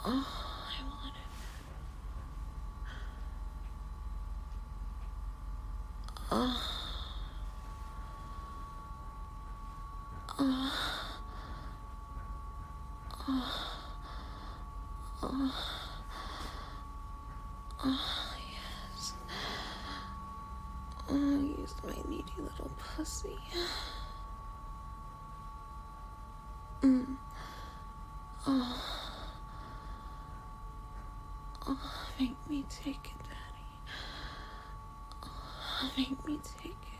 Oh, I want it. Oh, oh, oh, yes. Oh, use my needy little pussy. Oh, oh, make me take it, Daddy. Oh, make me take it.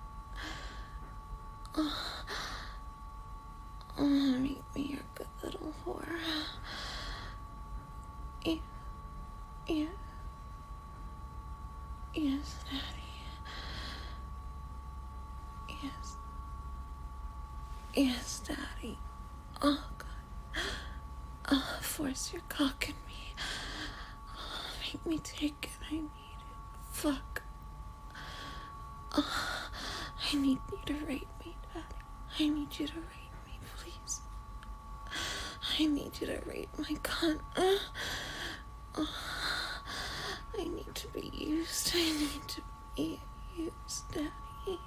Oh, make me your good little whore. Yeah, yeah, yes, Daddy. Yes, yes, Daddy. Oh, God. Oh, force your cock in me. Oh, make me take it. I need it. Fuck. Oh, I need you to rape me, Daddy. I need you to rape me, please. I need you to rape my cunt. Oh, I need to be used. I need to be used, Daddy.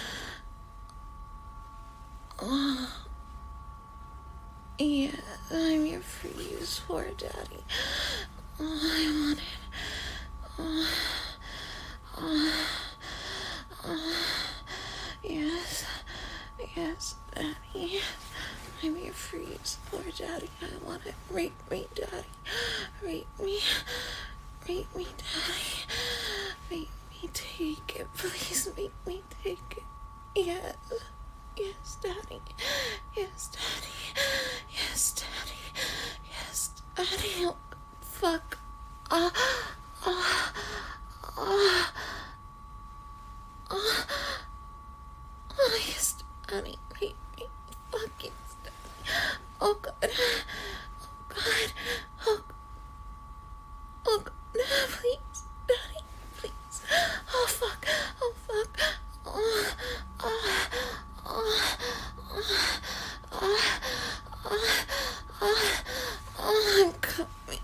Oh, yeah, I'm your free use for Daddy. Oh, I want it. Oh, oh, oh, yes, yes, Daddy. I'm your free use for Daddy. I want it. Rape me, Daddy. Rape me. Rape me, Daddy. Make me take it. Please make me take it. Yes. Yes, Daddy. Yes, Daddy. Yes, Daddy. Yes, Daddy. Oh, fuck. Ah, ah, ah, ah. Oh, yes, Daddy. Rape me. Fuck yes, Daddy. Oh, God. Oh, God. Oh, oh, God. Please, Daddy. Please. Oh, fuck. Oh, fuck. Oh, oh, oh, oh, I'm coming.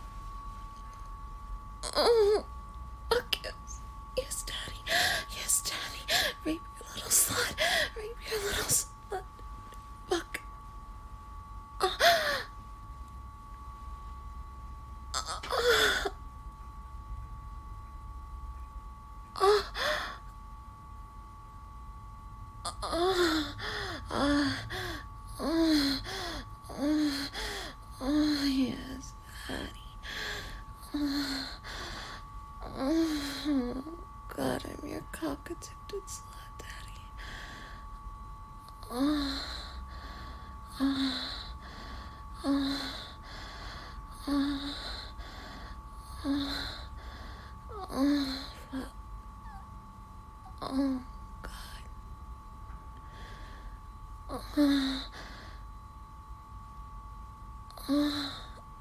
Oh, fuck yes. Yes, Daddy. Yes, Daddy. Rape your little slut. Rape your little slut. Fuck. Oh, yes, Daddy. Oh, God, I'm your cock-addicted slut, Daddy. Oh, oh, oh, oh, oh, fuck. Oh, God. Oh, oh,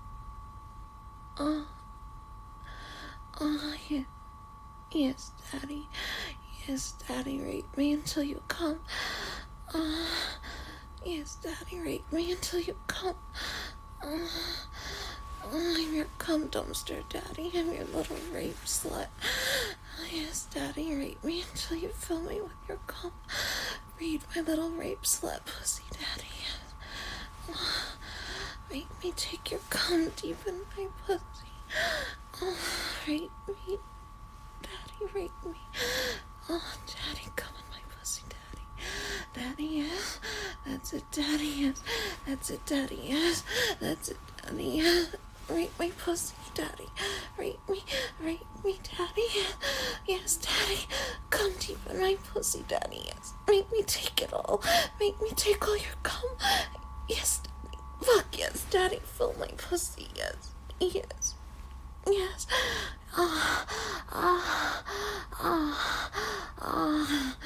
oh, oh, yeah. Yes, Daddy. Yes, Daddy, rape me until you come. Oh, yes, Daddy, rape me until you come. Oh, I'm your cum dumpster, Daddy. I'm your little rape slut. Yes, Daddy, rape me until you fill me with your cum. Read my little rape slut pussy, Daddy. Oh, make me take your cum deep in my pussy. Oh, rape me. Daddy, rape me. Oh, Daddy, come in my pussy, Daddy. Daddy, yes. That's it, Daddy, yes. That's it, Daddy, yes. That's it, Daddy, yes. Rape my pussy, Daddy. Rape me, Daddy. Yes, Daddy. Come deep in my pussy, Daddy, yes. Make me take it all. Make me take all your cum. Yes, Daddy. Fuck yes, Daddy. Fill my pussy, yes. Yes. Yes. Ah, ah, ah, ah.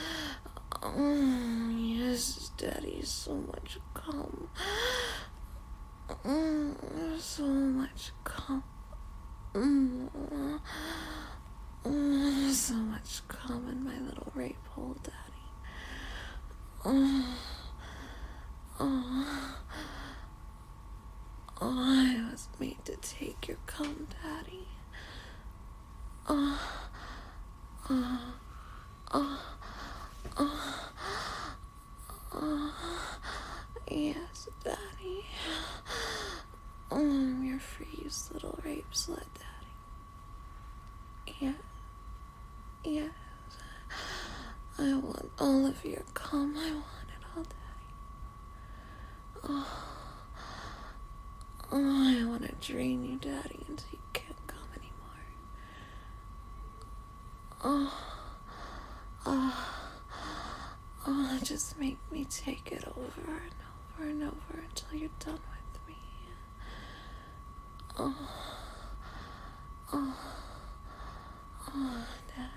Yes, Daddy. So much cum. So much cum. So much cum in my little rape hole, Daddy. Oh, oh, oh. I was made to take your cum, Daddy. Oh, oh, oh, oh, oh. Yes, Daddy. I'm your freeze, little rape slut, Daddy. Yeah, yes. I want all of your cum. I want it all, Daddy. Oh, I want to drain you, Daddy, until you can't come anymore. Just make me take it over and over and over until you're done with me. Daddy.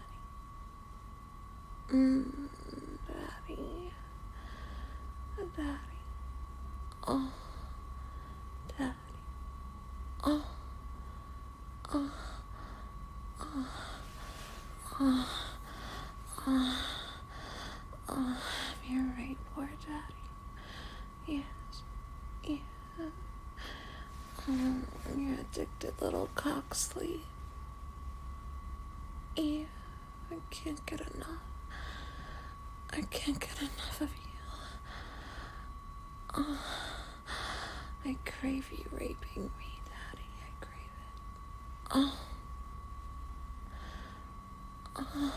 Daddy. Daddy. Oh, Daddy. Oh, oh, oh, oh, oh, I'm your right boy, Daddy. Yes, yes. You're addicted little cocksley. Yeah, I can't get enough. I can't get enough of you. Oh, I crave you raping me, Daddy. I crave it. Oh. Oh.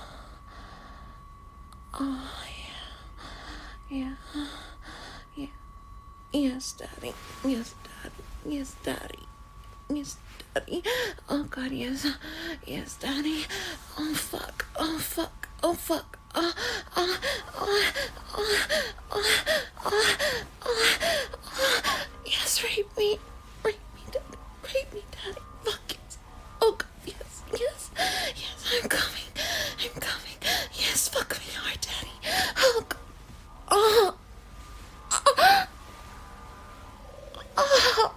Oh, yeah. Yeah. Yeah. Yes, Daddy. Yes, Daddy. Yes, Daddy. Yes, Daddy. Oh, God, yes. Yes, Daddy. Oh, fuck. Oh, fuck. Oh, fuck. Oh, oh, oh, oh, oh, oh, oh, oh. Yes, rape me. Rape me, Daddy. Rape me, Daddy. Fuck yes. Oh, God, yes. Yes. Yes, I'm coming. I'm coming. Yes, fuck me hard, Daddy. Oh, God. Oh. Oh. Oh.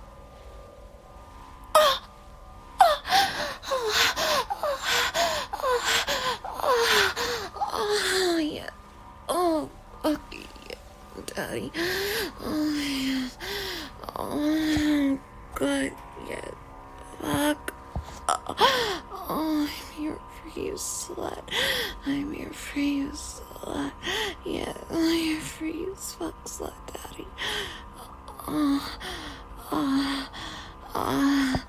Oh, yeah. Oh, fuck yeah, Daddy. Oh, yes. Oh, good, yeah. Fuck. Oh, I'm here for you, slut. I'm here for you, slut. Yeah, I'm here for you, fuck, slut, Daddy. Oh, oh, oh.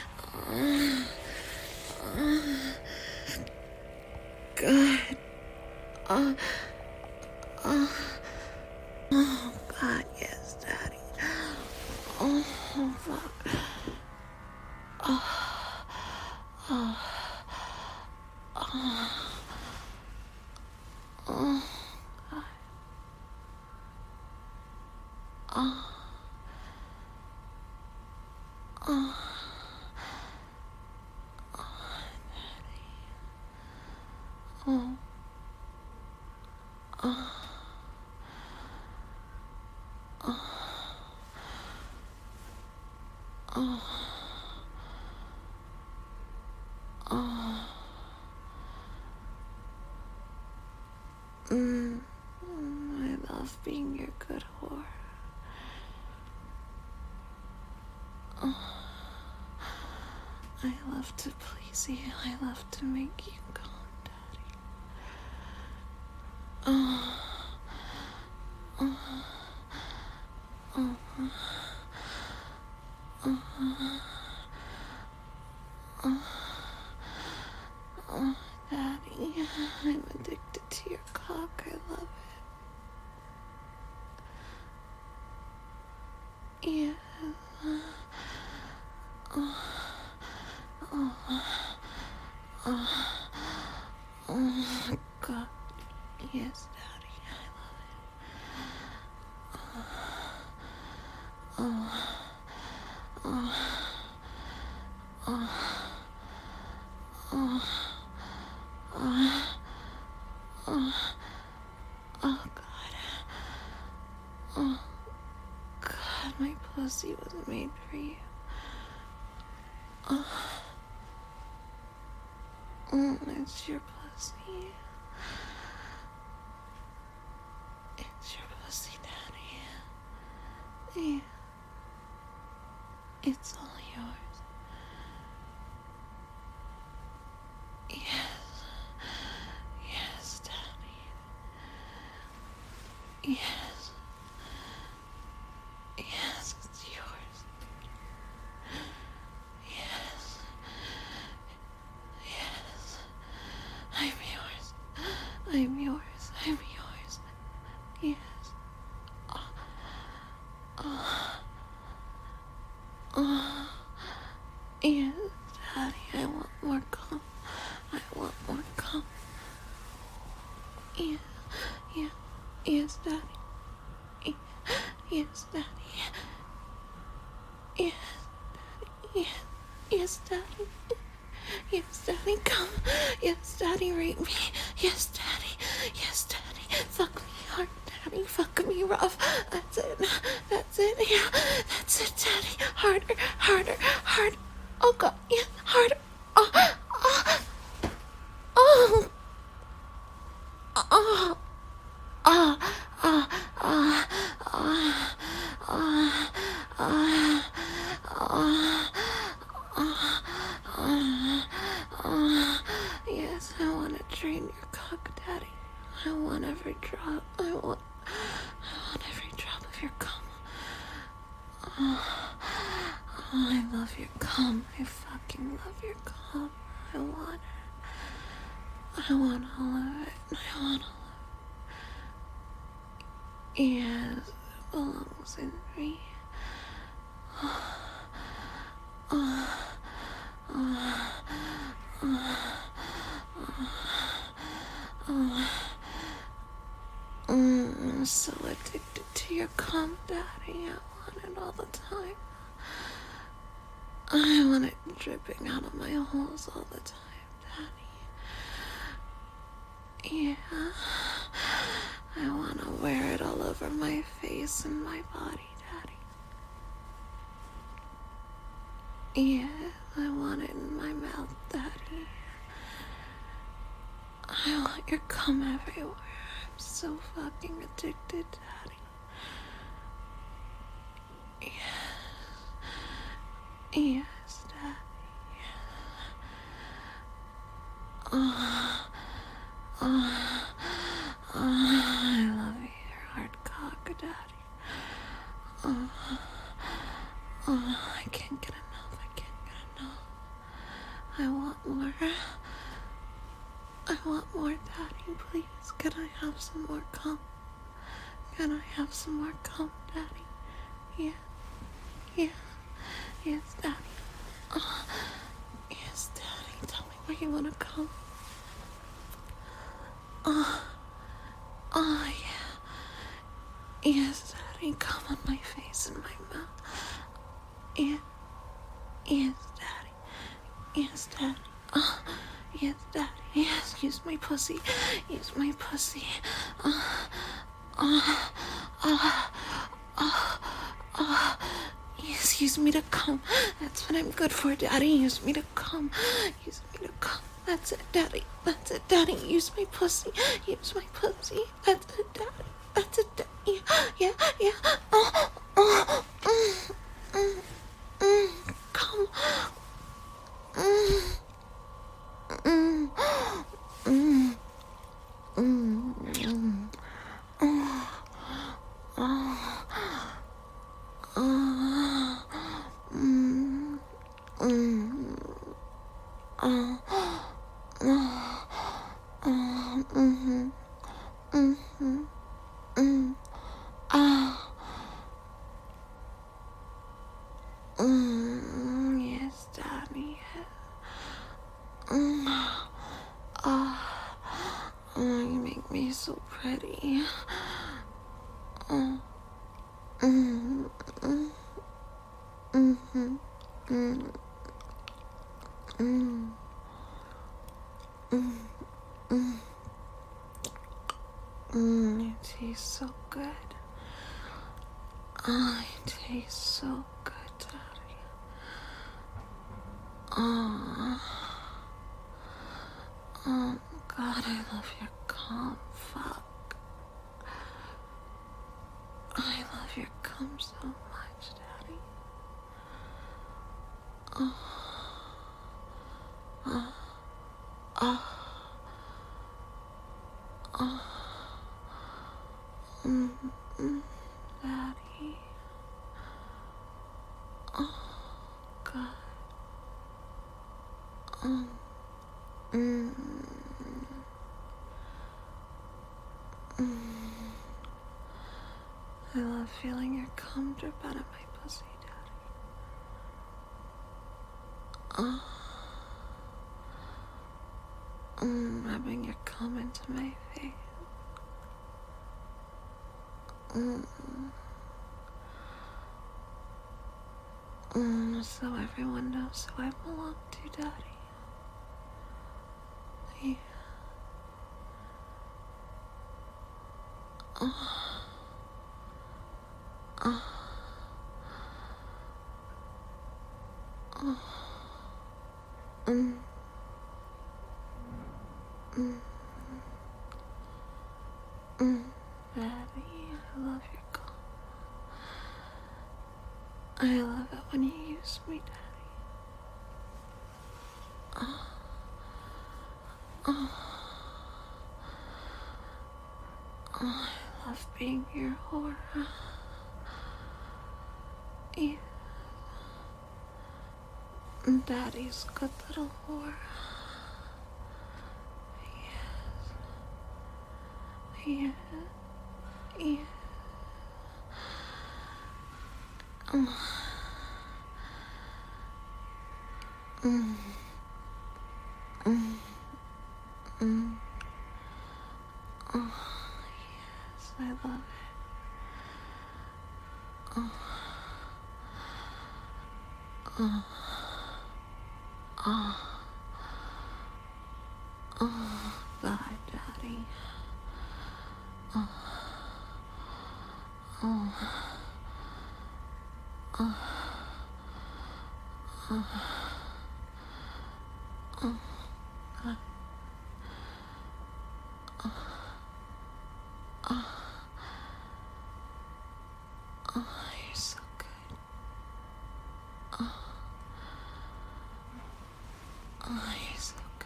God. Oh, oh, oh, God, yes, Daddy. Oh, fuck. Oh, oh, oh, oh, God. Oh, oh, oh, oh, oh, oh. I love being your good whore. Oh, I love to please you. I love to make you come, Daddy. Oh, oh, oh, oh, oh, oh, Daddy. I'm addicted to your cock. I love it. Yeah. Oh, oh, oh, oh, God. Yes, Daddy. I love it. Oh, oh, oh, oh, oh, oh, oh, God. Oh, God, my pussy wasn't made for you. Oh, it's your pussy. It's your pussy, Daddy. Yeah. It's all yours. Yes. Yes, Daddy. Yes. Yes, it's yours. Yes. Yes. I'm yours. I'm yours. I'm yours. Yes. Oh. Oh. Oh. Yes, Daddy, I want more cum. I want more cum. Yeah. Yeah. Yes, Daddy. Yes, Daddy. Yes. Yes. Yes, Daddy. Yes, Daddy, come. Yes, Daddy, rape me. Yes, Daddy. Yes, Daddy. Fuck me hard, Daddy. Fuck me rough. That's it. That's it. Yeah. That's it, Daddy. Harder. Harder. Harder. Oh, God. Yeah. Harder. Oh. Oh. Oh. Oh. Oh. Oh. Oh. Oh. Oh. Oh. Yes, I want to drain your cock, Daddy. I want every drop. I want every drop of your cum. Oh, I love your cum. I fucking love your cum. I want it. I want all of it. I want all of it. Yes, it belongs in me. Oh. Oh. Oh. I'm so addicted to your cum, Daddy. I want it all the time. I want it dripping out of my holes all the time, Daddy. Yeah. I want to wear it all over my face and my body, Daddy. Yeah, I want it in my mouth, Daddy. I want your cum everywhere. I'm so fucking addicted, Daddy. Yes. Yes, Daddy. Oh. Oh. Oh. I love your hard cock, Daddy. Oh. Oh. I can't get enough. I can't get enough. I want more. I want more, Daddy, please. Can I have some more cum? Can I have some more cum, Daddy? Yeah. Yeah. Yes, Daddy. Oh. Yes, Daddy. Tell me where you want to come. Oh. Oh, yeah. Yes, Daddy. Come on my face and my mouth. Yeah. Yes, Daddy. Yes, Daddy. Oh. Yes, Daddy. Yes, use my pussy. Use my pussy. Yes, use me to come. That's what I'm good for, Daddy. Use me to come. Use me to come. That's it, Daddy. That's it, Daddy. Use my pussy. Use my pussy. That's it, Daddy. That's it, Daddy. Yeah, yeah, yeah. Come. Yes, Daddy. You make me so pretty. It tastes so good. Oh, it tastes so good, Daddy. Oh, God, I love your cum. Fuck. I love your cum so much, Daddy. Daddy. Oh, God. Mm. I love feeling your cum drip out of my pussy, Daddy. Rubbing your cum into my face. So everyone knows who I belong to, Daddy. Yeah. Daddy, I love your cum. I love it when you use me, Daddy. I love being your whore. Yeah. Daddy's good little whore. Yes. Yeah. Yeah. Yes, I love it. God, Daddy. You're so good. You're so good.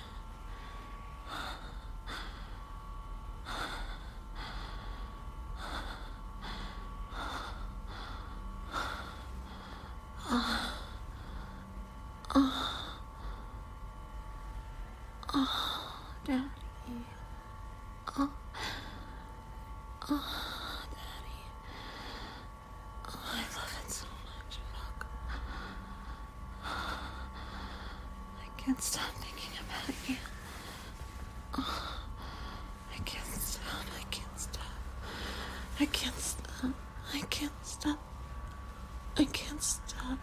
Daddy. Daddy. I love it so much. Fuck. I can't stop thinking about you. I can't stop. I can't stop. I can't stop. I can't stop. I can't stop.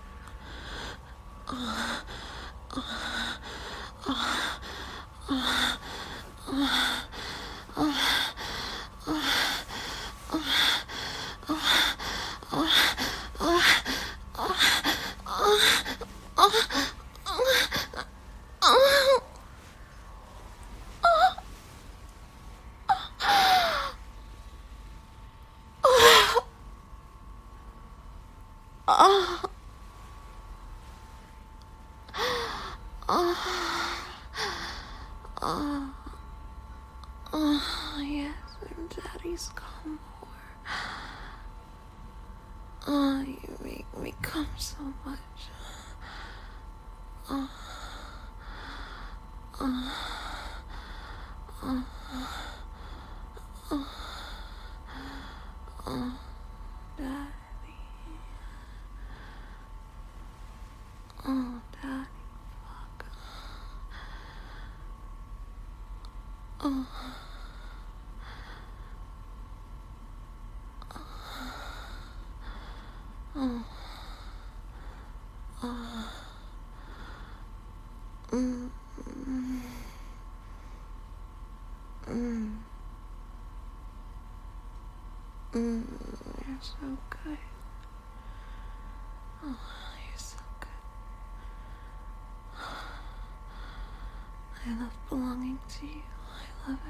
Yes, I'm Daddy's cum whore. You make me come so much. Daddy. Oh, Daddy, fuck. You're so good. Oh, you're so good. I love belonging to you. I love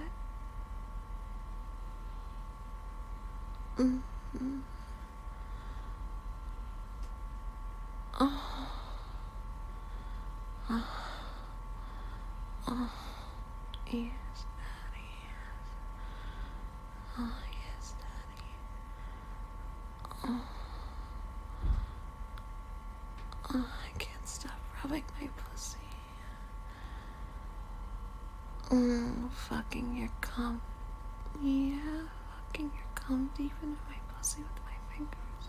it. I can't stop rubbing my pussy. Fucking your cum. Yeah, fucking your cum deep into my pussy with my fingers.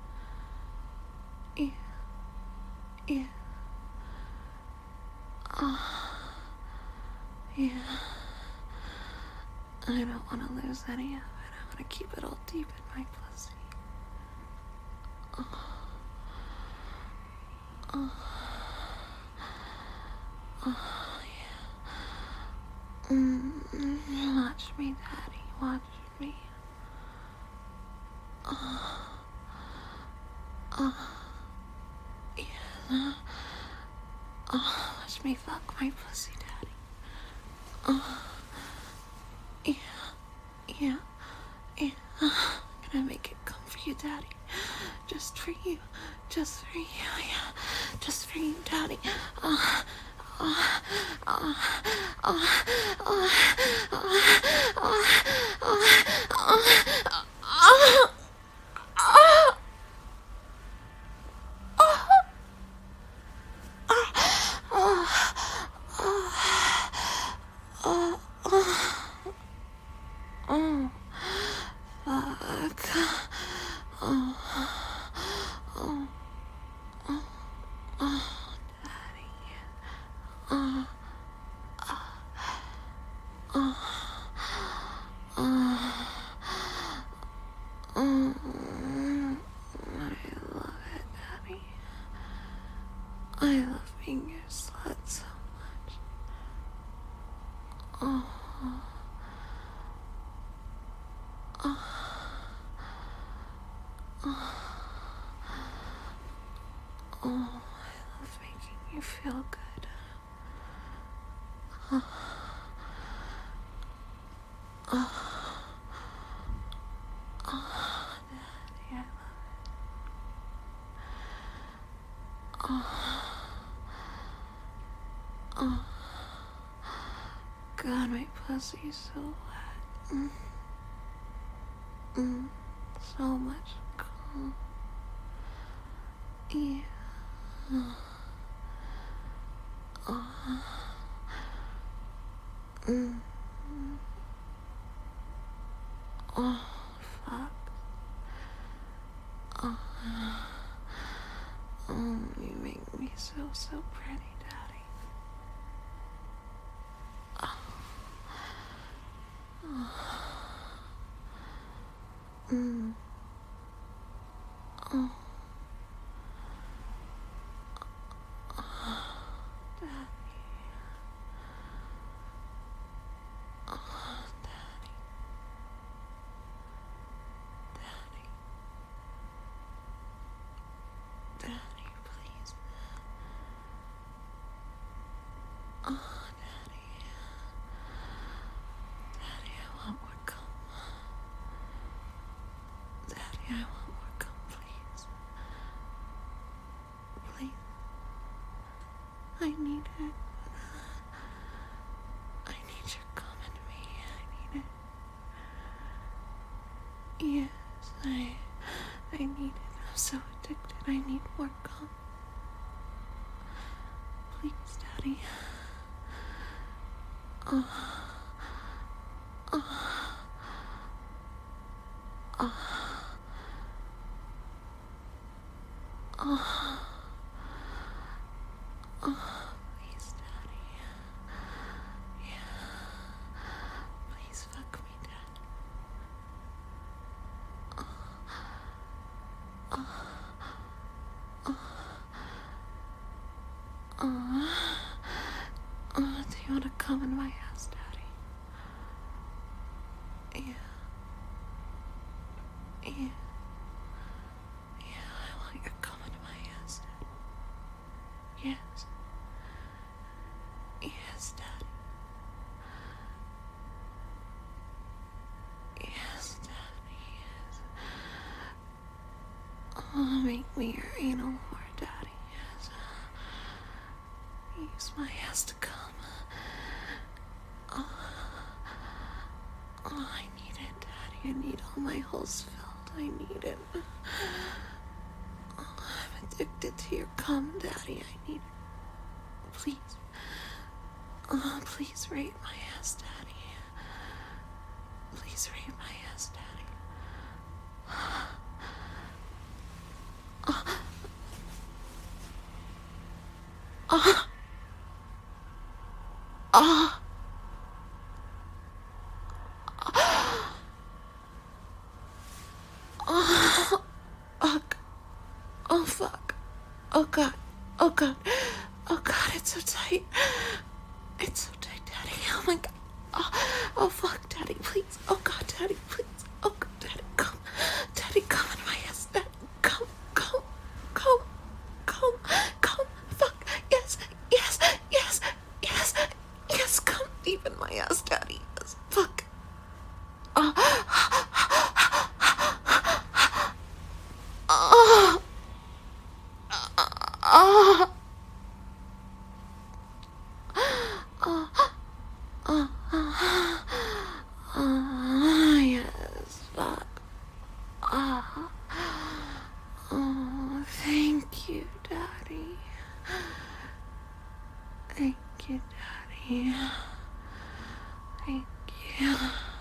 Yeah. Yeah. Yeah. I don't want to lose any of it. I want to keep it all deep in my pussy. Watch me, Daddy. Watch me. Yeah. Watch me fuck my pussy, Daddy. Yeah. Yeah. Yeah. I'm gonna make it come for you, Daddy. Just for you. Just for you. Yeah. Just for you, Daddy. I love being your slut so much. I love making you feel good. Daddy, I love it. God, my pussy's so wet. So much cum. Yeah. Oh, fuck. You make me so pretty, Daddy. Daddy, please. Daddy. Daddy, I want more cum. Daddy, I want more cum, please. Please. I need it. I need your cum in me. I need it. Yes, I need it. I'm so addicted. I need more cum. Please, Daddy. Please, Daddy. Yeah. Please fuck me, Dad. Do you want to come in my ass, Daddy? Yeah. Yeah. Yeah, I want you to come in my ass, Daddy. Yes. Yes, Daddy. Yes, Daddy, yes. Make me your anal whore, Daddy, yes. Use my ass to come. I need it, Daddy. I need all my holes filled. I need it. I'm addicted to your cum, Daddy. I need it. Please. Please rape my ass, Daddy. Please rape my ass, Daddy. Oh, fuck. Oh, God. Oh, God. Oh, God, it's so tight. It's so tight, Daddy. Oh, my God. Oh, fuck, Daddy, please. Oh, God, Daddy, please. Oh, God, Daddy, come. Daddy, come in my ass. Daddy, come. Fuck. Yes. Come deep in my ass, Daddy. Yes. Fuck. Yes. Fuck. Oh, thank you, Daddy. Thank you, Daddy. Thank you.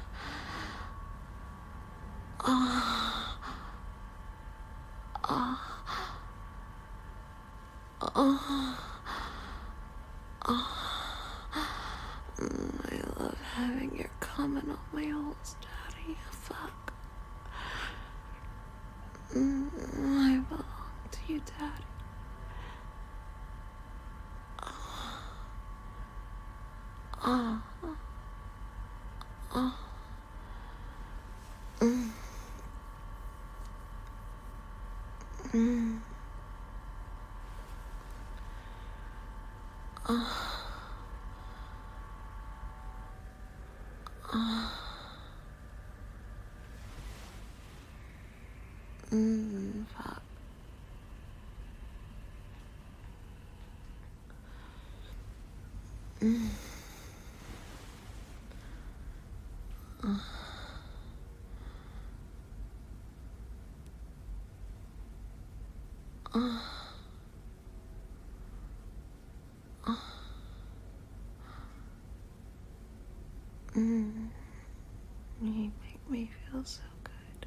I love having your comment on my holes, Daddy. Fuck. I belong to you, Daddy. Fuck. You make me feel so good.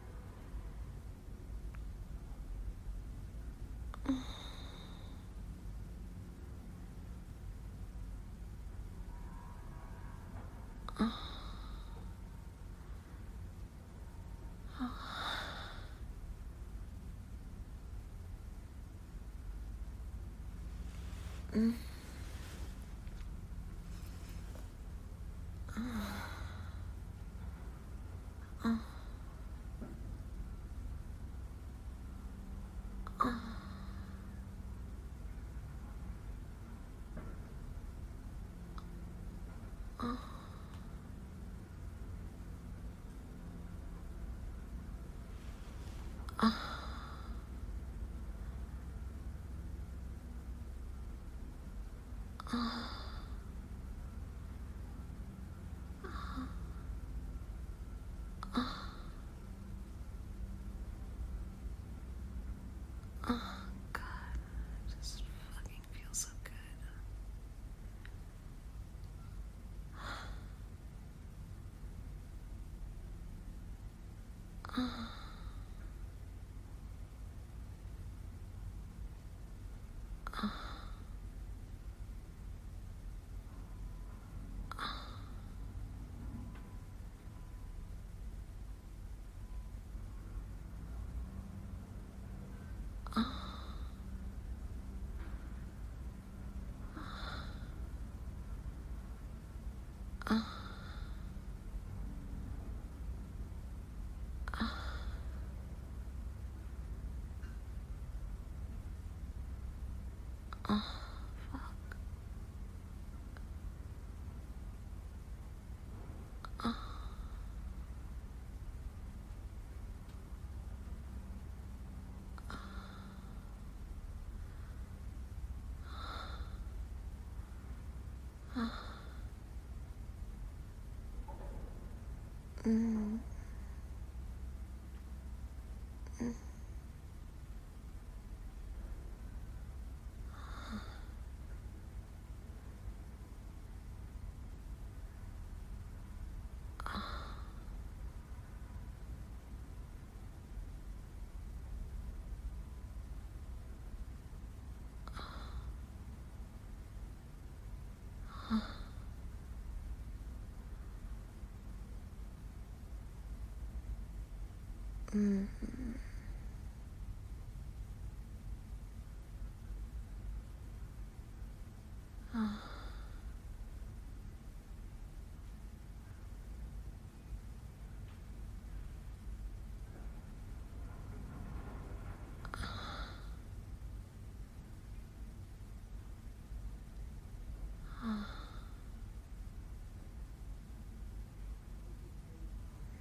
God, it just fucking feels so good.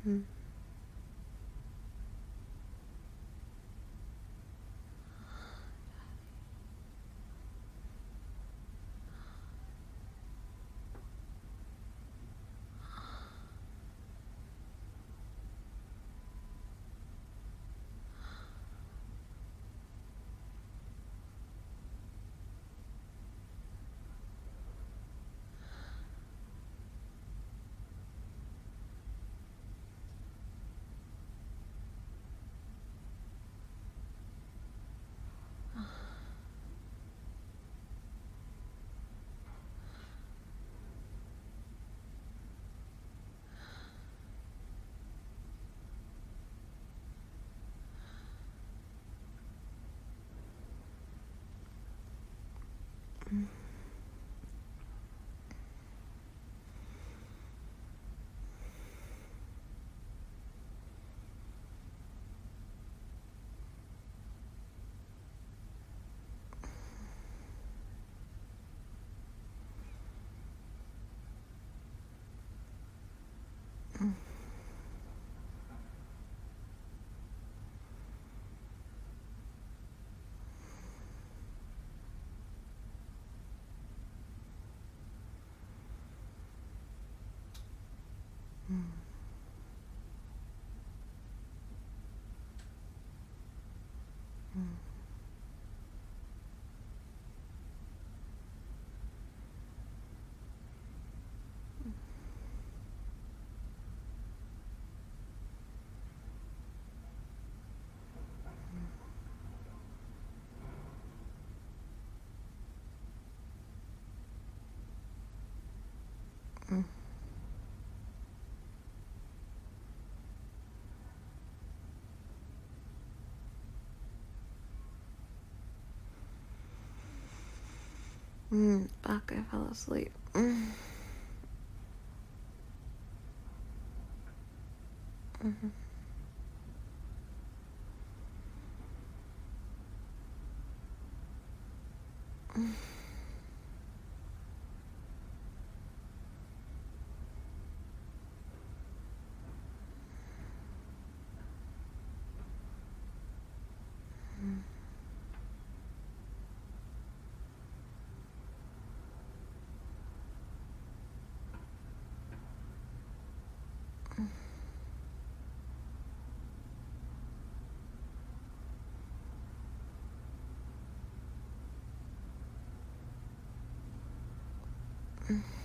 Fuck, I fell asleep. Mm.